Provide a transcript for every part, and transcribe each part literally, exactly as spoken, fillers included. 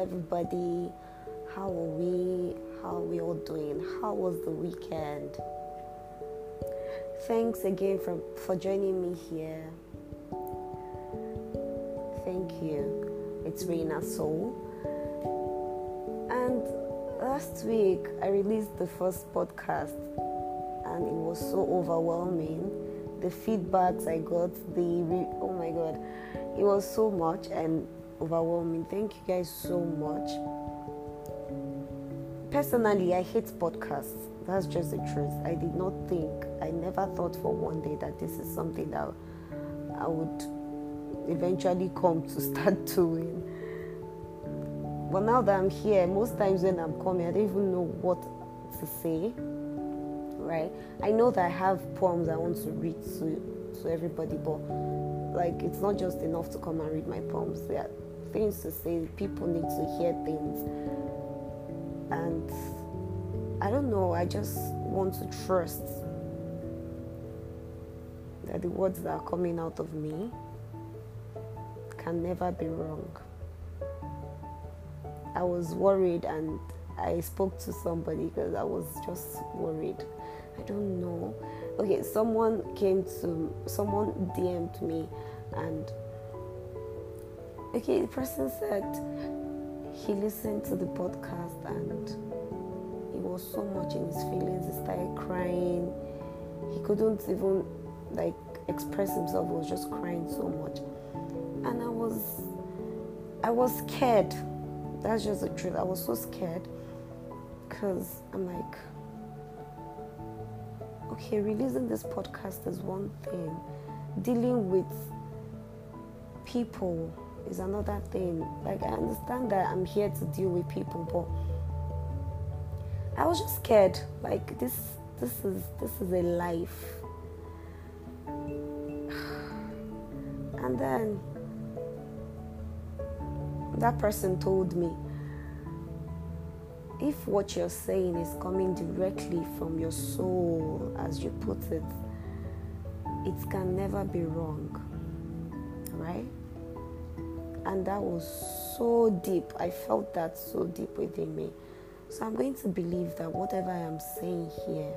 everybody. How are we? How are we all doing? How was the weekend? Thanks again for, for joining me here. Thank you. It's Reina Soul. And last week I released the first podcast and it was so overwhelming. The feedbacks I got, the re- oh my god, it was so much and overwhelming. Thank you guys so much. Personally, I hate podcasts. That's just the truth. I did not think, I never thought for one day that this is something that I would eventually come to start doing. But now that I'm here, most times when I'm coming, I don't even know what to say, right? I know that I have poems I want to read to, to everybody, but like it's not just enough to come and read my poems. There are things to say. People need to hear things. And I don't know, I just want to trust that the words that are coming out of me can never be wrong. I was worried and I spoke to somebody because I was just worried. I don't know. Okay, someone came to, someone D M'd me and okay, the person said he listened to the podcast and he was so much in his feelings. He started crying. He couldn't even like express himself. He was just crying so much. And I was I was scared. That's just the truth. I was so scared because I'm like, okay, releasing this podcast is one thing. Dealing with people is another thing. Like, I understand that I'm here to deal with people, but I was just scared. Like, this this is this is a life. And then that person told me, if what you're saying is coming directly from your soul, as you put it, it can never be wrong, right? And that was so deep. I felt that so deep within me. So I'm going to believe that whatever I am saying here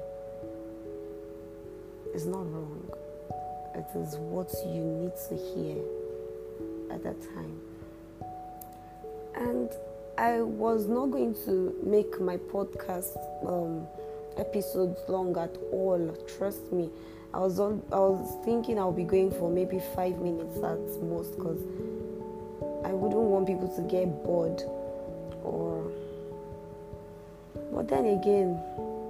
is not wrong. It is what you need to hear at that time. And I was not going to make my podcast um, episodes long at all. Trust me. I was on, I was thinking I'll be going for maybe five minutes at most, because I wouldn't want people to get bored. Or, but then again,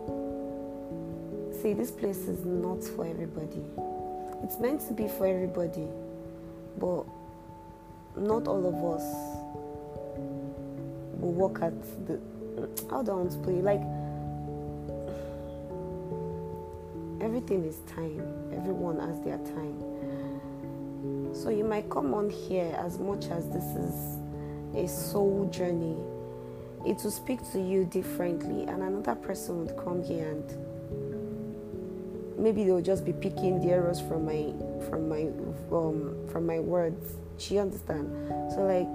see, this place is not for everybody. It's meant to be for everybody, but not all of us will work at the, how do I want to put it? Like, everything is time. Everyone has their time. So you might come on here, as much as this is a soul journey, it will speak to you differently, and another person would come here and maybe they'll just be picking the errors from my from my um from my words. She understand? So like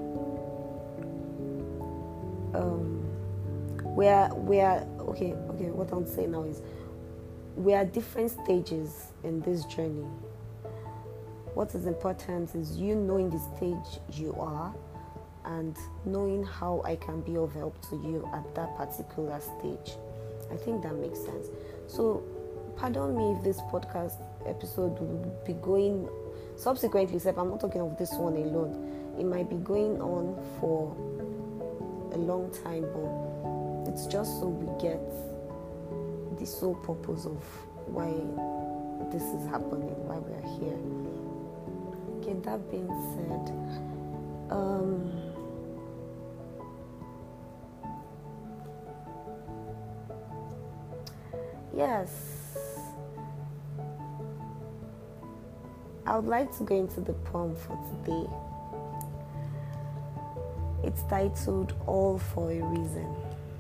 um we are we are okay okay what I'm saying now is we are at different stages in this journey. What is important is you knowing the stage you are and knowing how I can be of help to you at that particular stage. I think that makes sense. So pardon me if this podcast episode will be going subsequently, except I'm not talking of this one alone. It might be going on for a long time, but it's just so we get the sole purpose of why this is happening, why we are here. Okay, that being said, um, yes, I would like to go into the poem for today. It's titled All for a Reason.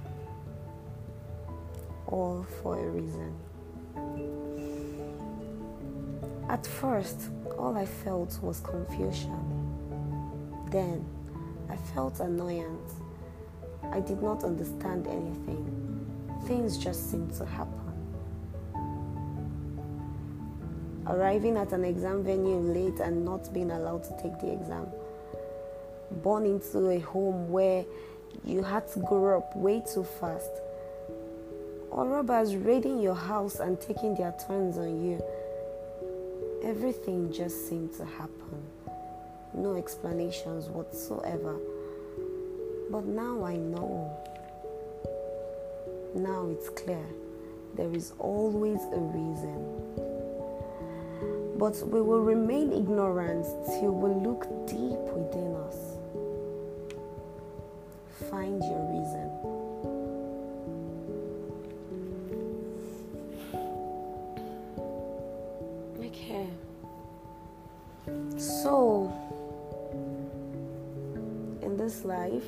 All for a reason. At first, all I felt was confusion. Then, I felt annoyance. I did not understand anything. Things just seemed to happen. Arriving at an exam venue late and not being allowed to take the exam. Born into a home where you had to grow up way too fast. Or robbers raiding your house and taking their turns on you. Everything just seemed to happen. No explanations whatsoever. But now I know. Now it's clear. There is always a reason. But we will remain ignorant till we look deep within us. Find your reason. Okay. So, in this life,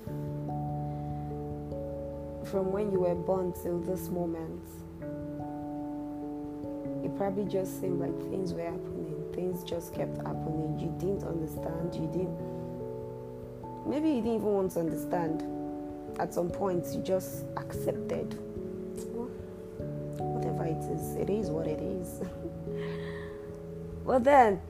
from when you were born till this moment, it probably just seemed like things were happening. Things just kept happening. You didn't understand. You didn't. Maybe you didn't even want to understand. At some point, you just accepted. Well, whatever it is, it is what it is. But then,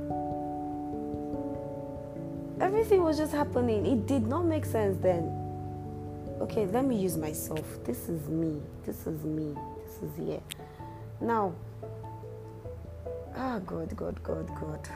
everything was just happening. It did not make sense then. Okay, let me use myself. This is me. This is me. This is here. Now, ah, God, God, God, God.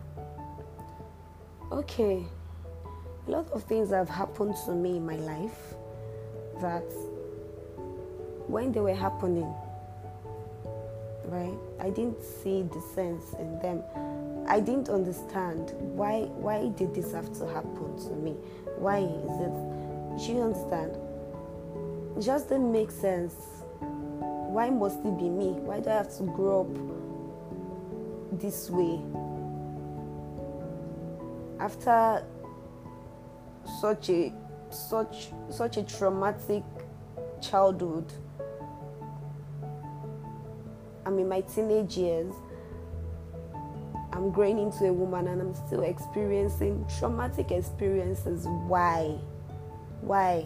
Okay, a lot of things have happened to me in my life that when they were happening, right, I didn't see the sense in them. I didn't understand why why did this have to happen to me? Why is it? Do you understand? It just didn't make sense. Why must it be me? Why do I have to grow up this way? After such a such such a traumatic childhood, I'm in my teenage years, I'm growing into a woman and I'm still experiencing traumatic experiences. Why? Why?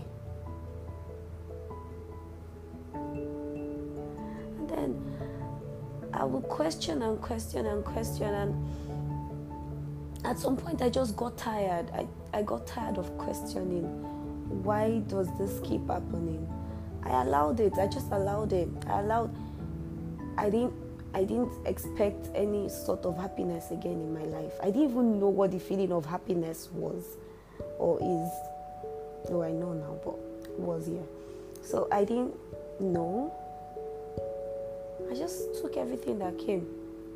And then I will question and question and question, and at some point I just got tired. I, I got tired of questioning. Why does this keep happening? I allowed it. I just allowed it. I allowed I didn't I didn't expect any sort of happiness again in my life. I didn't even know what the feeling of happiness was or is. Though I know now, but was here. So I didn't know. I just took everything that came.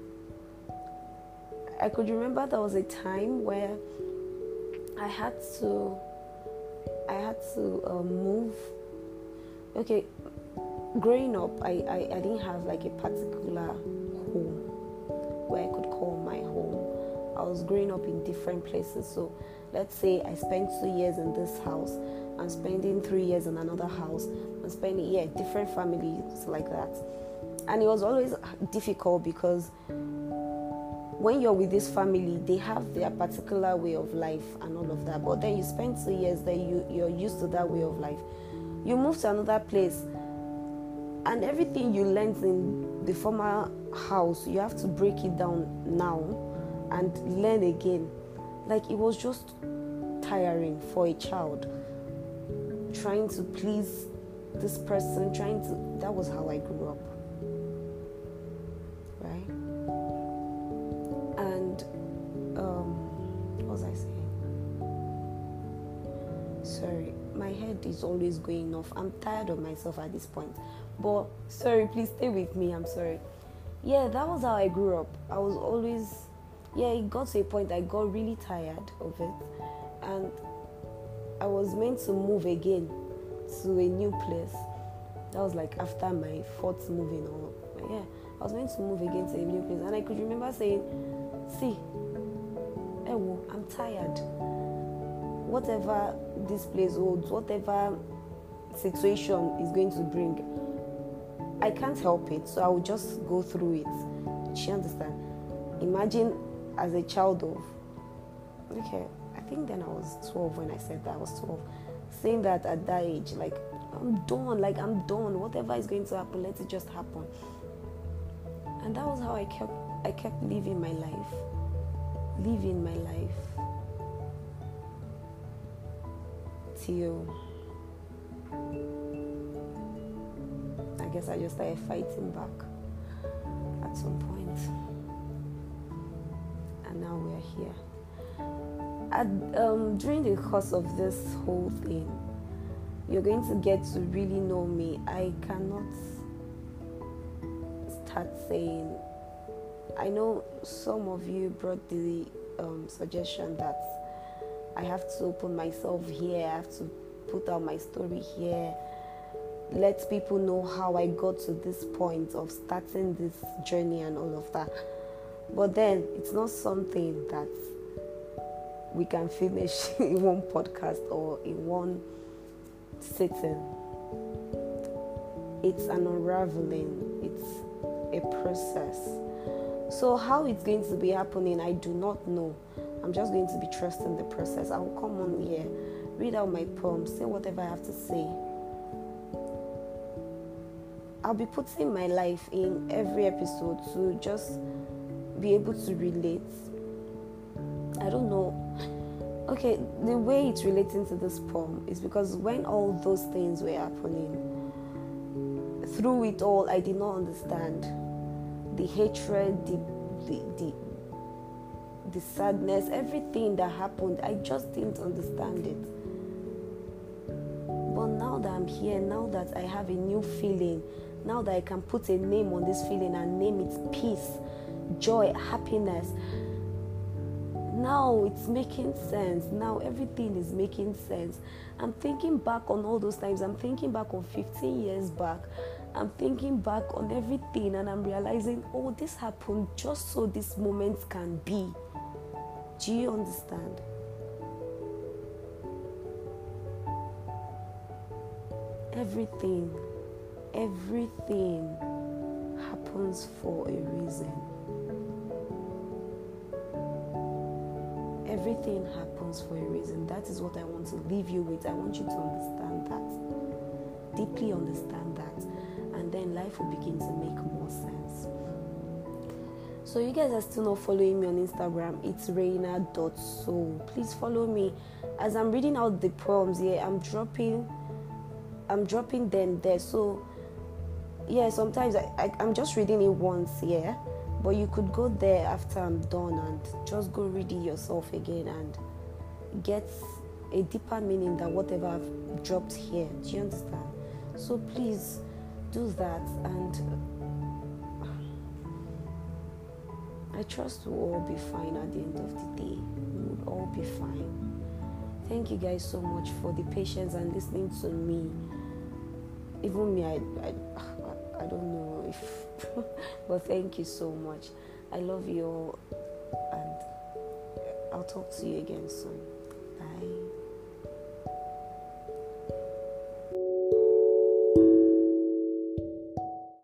I could remember there was a time where I had to I had to uh, move. Okay, growing up, I, I, I didn't have like a particular home where I could call my home. I was growing up in different places. So let's say I spent two years in this house, I'm spending three years in another house, I'm spending, yeah, different families like that. And it was always difficult because when you're with this family, they have their particular way of life and all of that. But then you spend two years there, you, you're used to that way of life. You move to another place, and everything you learned in the former house, you have to break it down now and learn again. Like, it was just tiring for a child. Trying to please this person, trying to... That was how I grew up. Right? And, um, what was I saying? Sorry, my head is always going off. I'm tired of myself at this point. But, sorry, please stay with me, I'm sorry. Yeah, that was how I grew up. I was always, yeah, it got to a point I got really tired of it. And I was meant to move again to a new place. That was like after my fourth moving or, yeah, I was meant to move again to a new place. And I could remember saying, see, Ewo, I'm tired. Whatever this place holds, whatever situation is going to bring, I can't help it, so I will just go through it. Do you understand? Imagine as a child of, okay, I think then I was twelve when I said that. I was twelve. Saying that at that age, like, I'm done, like, I'm done. Whatever is going to happen, let it just happen. And that was how I kept, I kept living my life. Living my life. Till, I guess I just started fighting back at some point. And now we're here. At, um, during the course of this whole thing, you're going to get to really know me. I cannot start saying, I know some of you brought the um, suggestion that I have to open myself here, I have to put out my story here, let people know how I got to this point of starting this journey and all of that. But then it's not something that we can finish in one podcast or in one sitting. It's an unraveling. It's a process. So how it's going to be happening, I do not know. I'm just going to be trusting the process. I will come on here, read out my poems, say whatever I have to say. I'll be putting my life in every episode to just be able to relate. I don't know. Okay, the way it's relating to this poem is because when all those things were happening, through it all, I did not understand the hatred, the the the, the sadness, everything that happened. I just didn't understand it. But now that I'm here, now that I have a new feeling, now that I can put a name on this feeling and name it peace, joy, happiness, now it's making sense. Now everything is making sense. I'm thinking back on all those times. I'm thinking back on fifteen years back. I'm thinking back on everything and I'm realizing, oh, this happened just so this moment can be. Do you understand? Everything, everything happens for a reason. Everything happens for a reason. That is what I want to leave you with. I want you to understand that. Deeply understand that. And then life will begin to make more sense. So you guys are still not following me on Instagram. It's reina dot soul. Please follow me. As I'm reading out the poems here, I'm dropping I'm dropping them there. So yeah, sometimes I, I, I'm just reading it once here. Yeah? But you could go there after I'm done and just go read it yourself again and get a deeper meaning than whatever I've dropped here. Do you understand? So please do that, and I trust we'll all be fine at the end of the day. We will all be fine. Thank you guys so much for the patience and listening to me. Even me, I, I, I don't know if... but thank you so much. I love you all, and I'll talk to you again soon. Bye.